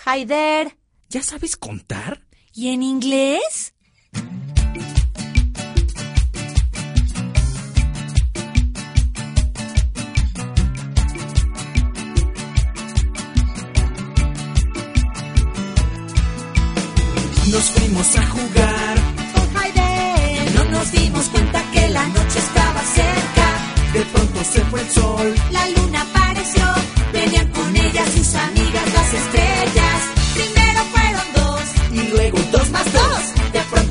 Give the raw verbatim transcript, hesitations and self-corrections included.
Hi there. ¿Ya sabes contar? ¿Y en inglés? Nos fuimos a jugar. Oh, hi there. No nos dimos cuenta que la noche estaba cerca. De pronto se fue el sol. La luna